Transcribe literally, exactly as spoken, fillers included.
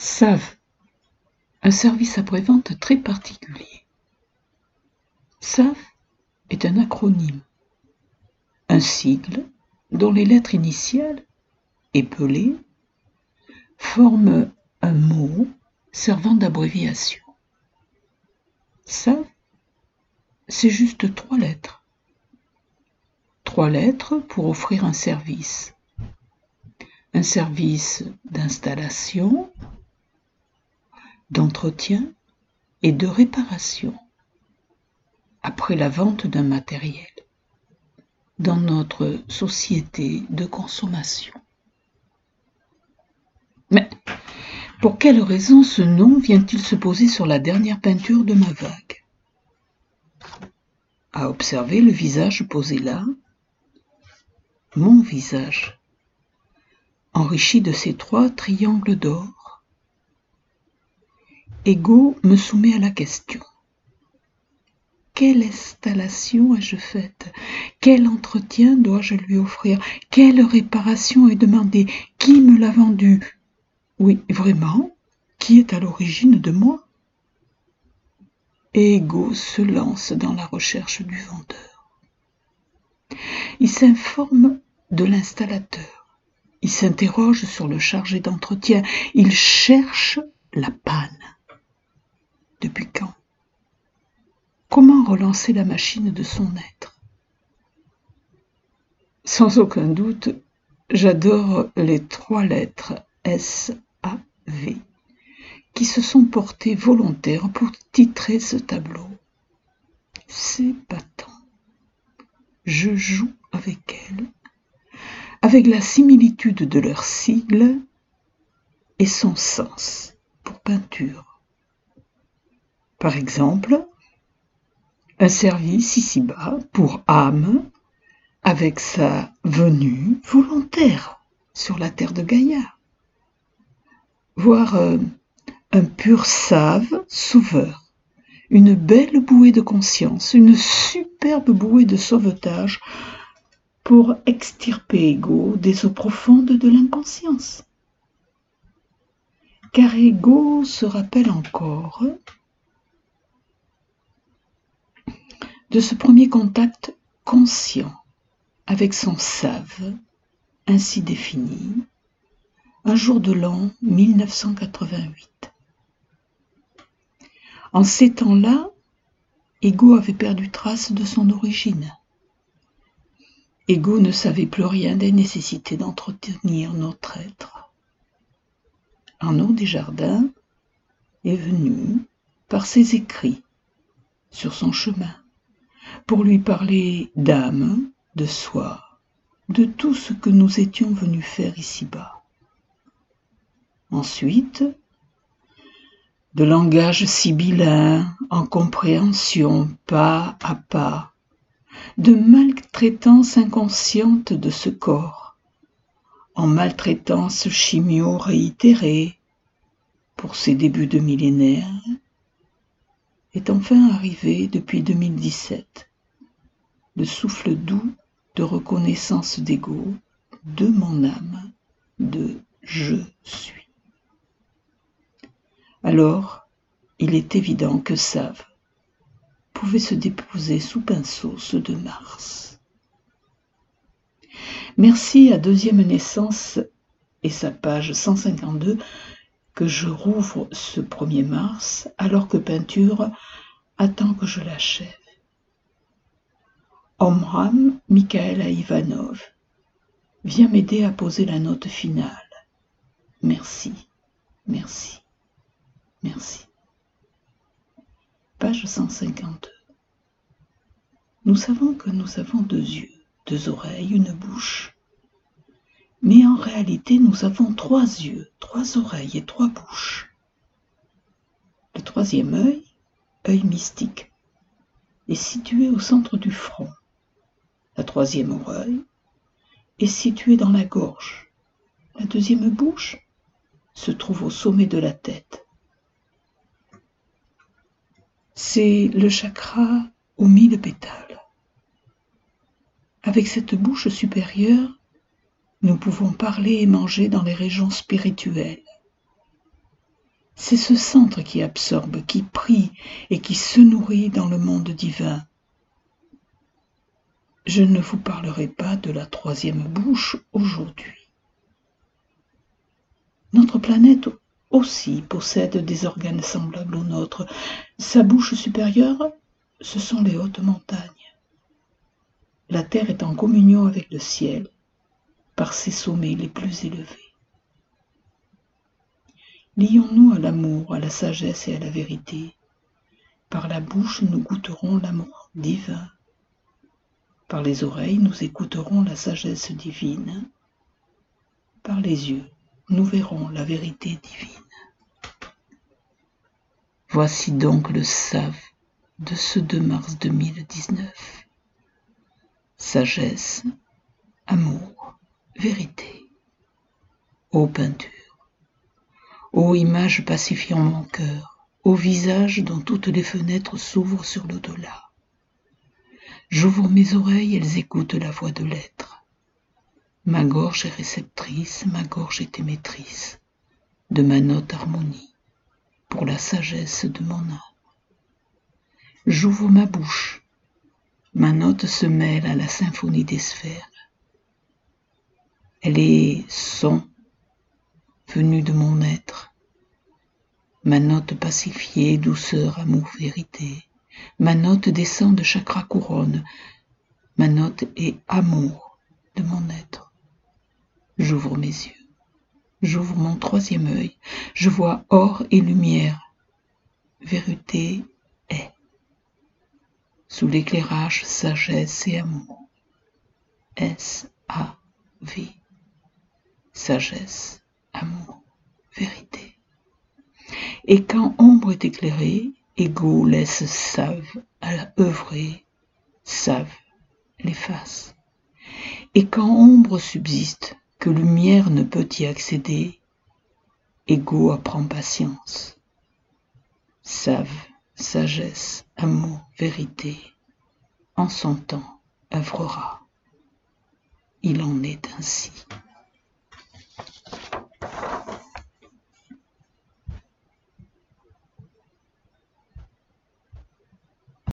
S A V, un service après-vente très particulier. S A V est un acronyme, un sigle dont les lettres initiales, épelées, forment un mot servant d'abréviation. S A V, c'est juste trois lettres. Trois lettres pour offrir un service. Un service d'installation, d'entretien et de réparation après la vente d'un matériel dans notre société de consommation. Mais pour quelle raison ce nom vient-il se poser sur la dernière peinture de ma vague? À observer le visage posé là, mon visage, enrichi de ces trois triangles d'or. Ego me soumet à la question. Quelle installation ai-je faite? Quel entretien dois-je lui offrir? Quelle réparation est demandée? Qui me l'a vendu? Oui, vraiment, qui est à l'origine de moi? Ego se lance dans la recherche du vendeur. Il s'informe de l'installateur. Il s'interroge sur le chargé d'entretien. Il cherche la panne. Depuis quand? Comment relancer la machine de son être? Sans aucun doute, j'adore les trois lettres S A V qui se sont portées volontaires pour titrer ce tableau. C'est patent. Je joue avec elles, avec la similitude de leur sigle et son sens pour peinture. Par exemple, un service ici-bas pour âme, avec sa venue volontaire sur la terre de Gaïa. Voir euh, un pur save sauveur, une belle bouée de conscience, une superbe bouée de sauvetage pour extirper Ego des eaux profondes de l'inconscience. Car Ego se rappelle encore de ce premier contact conscient avec son save, ainsi défini, un jour de l'an mille neuf cent quatre-vingt-huit. En ces temps-là, Ego avait perdu trace de son origine. Ego ne savait plus rien des nécessités d'entretenir notre être. Arnaud Desjardins est venu par ses écrits sur son chemin pour lui parler d'âme, de soi, de tout ce que nous étions venus faire ici-bas. Ensuite, de langage sibyllin, en compréhension, pas à pas, de maltraitance inconsciente de ce corps, en maltraitance chimio réitérée pour ses débuts de millénaire, est enfin arrivé depuis deux mille dix-sept, le souffle doux de reconnaissance d'Ego, de mon âme, de je suis. Alors, il est évident que Save pouvait se déposer sous pinceau ce deux mars. Merci à Deuxième Naissance et sa page cent cinquante-deux que je rouvre ce premier mars, alors que Peinture attend que je l'achève. Omram Michaela Ivanov vient m'aider à poser la note finale. Merci, merci, merci. Page cent cinquante-deux. Nous savons que nous avons deux yeux, deux oreilles, une bouche. Mais en réalité, nous avons trois yeux, trois oreilles et trois bouches. Le troisième œil, œil mystique, est situé au centre du front. La troisième oreille est située dans la gorge. La deuxième bouche se trouve au sommet de la tête. C'est le chakra aux mille pétales. Avec cette bouche supérieure, nous pouvons parler et manger dans les régions spirituelles. C'est ce centre qui absorbe, qui prie et qui se nourrit dans le monde divin. Je ne vous parlerai pas de la troisième bouche aujourd'hui. Notre planète aussi possède des organes semblables aux nôtres. Sa bouche supérieure, ce sont les hautes montagnes. La Terre est en communion avec le ciel par ses sommets les plus élevés. Lions-nous à l'amour, à la sagesse et à la vérité. Par la bouche, nous goûterons l'amour divin. Par les oreilles, nous écouterons la sagesse divine. Par les yeux, nous verrons la vérité divine. Voici donc le Save de ce deux mars deux mille dix-neuf. Sagesse, amour, vérité. Ô peinture, ô image pacifiant mon cœur, ô visage dont toutes les fenêtres s'ouvrent sur l'au-delà. J'ouvre mes oreilles, elles écoutent la voix de l'être. Ma gorge est réceptrice, ma gorge est émettrice de ma note harmonie pour la sagesse de mon âme. J'ouvre ma bouche, ma note se mêle à la symphonie des sphères. Elle est son venu de mon être, ma note pacifiée, douceur, amour, vérité. Ma note descend de chakra couronne, ma note est amour de mon être. J'ouvre mes yeux, j'ouvre mon troisième œil, je vois or et lumière, vérité est. Sous l'éclairage, sagesse et amour. S A V. Sagesse, amour, vérité. Et quand ombre est éclairée, ego laisse save à œuvrer, save l'efface. Et quand ombre subsiste, que lumière ne peut y accéder, ego apprend patience. Save, sagesse, amour, vérité, en son temps œuvrera. Il en est ainsi.